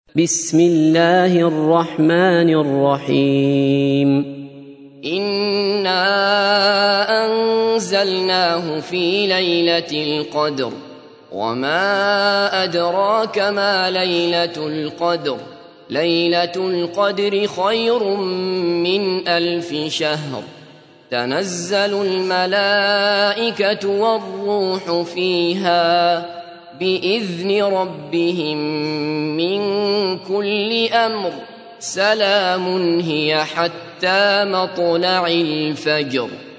بسم الله الرحمن الرحيم إنا أنزلناه في ليلة القدر وما أدراك ما ليلة القدر ليلة القدر خير من 1000 شهر تنزل الملائكة والروح فيها بإذن ربهم من كل أمر سلام هي حتى مطلع الفجر.